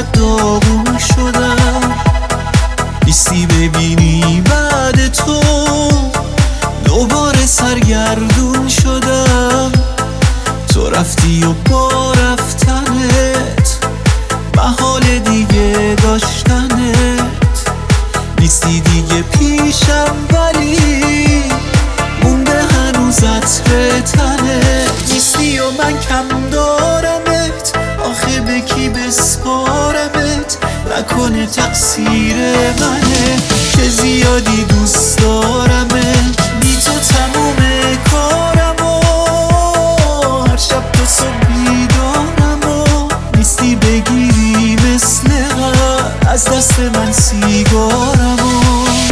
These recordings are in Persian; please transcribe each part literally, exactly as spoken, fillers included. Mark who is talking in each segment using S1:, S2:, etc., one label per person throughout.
S1: انقدر داغون شدم، نیستی ببینی بعد تو دوباره سرگردون شدم. تو رفتی و با رفتنت محال دیگه داشتنت، نیستی دیگه پیشم ولی مونده هنوز عطر تنت. نیستی و من کم دارمت، آخه به کی بسپارمت؟ نکنه تقصیر منه که زیادی دوست دارمت. بی تو تموم کارم و هر شب تو صبح بیدارم و نیستی بگیری مثل قبل از دست من سیگارم و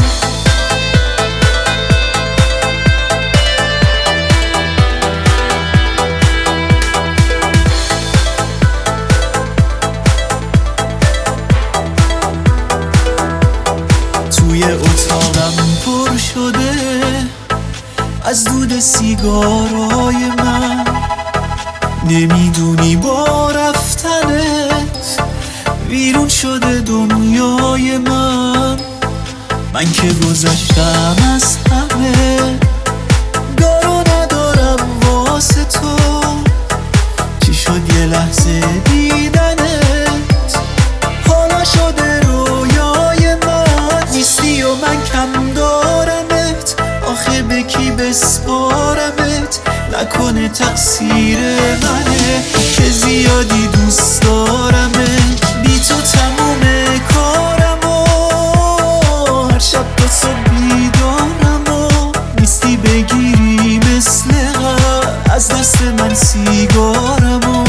S1: توی اتاقم پر شده از دود سیگارای من. نمیدونی با رفتنت ویرون شده دنیای من. من که گذشتم از همه، دارو ندارم واسه تو. چی شد یه لحظه دیدنت حالا شده رویای من. نیستی و من کم دارمت، آخه به کی بسپارمت؟ نکنه تقصیر منه که زیادی دوست دارمت. بی تو تموم کارم و هر شب تا صبح بیدارم و نیستی بگیری مثل قبل از دست من سیگارم و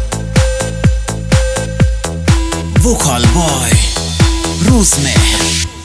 S2: وکال بای روزمهر.